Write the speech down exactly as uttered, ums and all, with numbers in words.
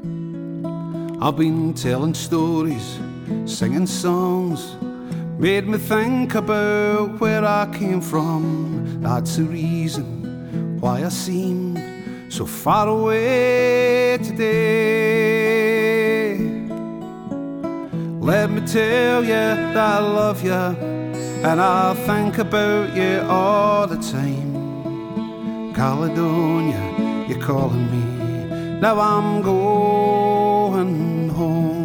I've been telling stories, singing songs, made me think about where I came from. That's the reason why I seem so far away today. Let me tell you that I love you, and I think about you all the time. Caledonia, you're calling me, now I'm going home.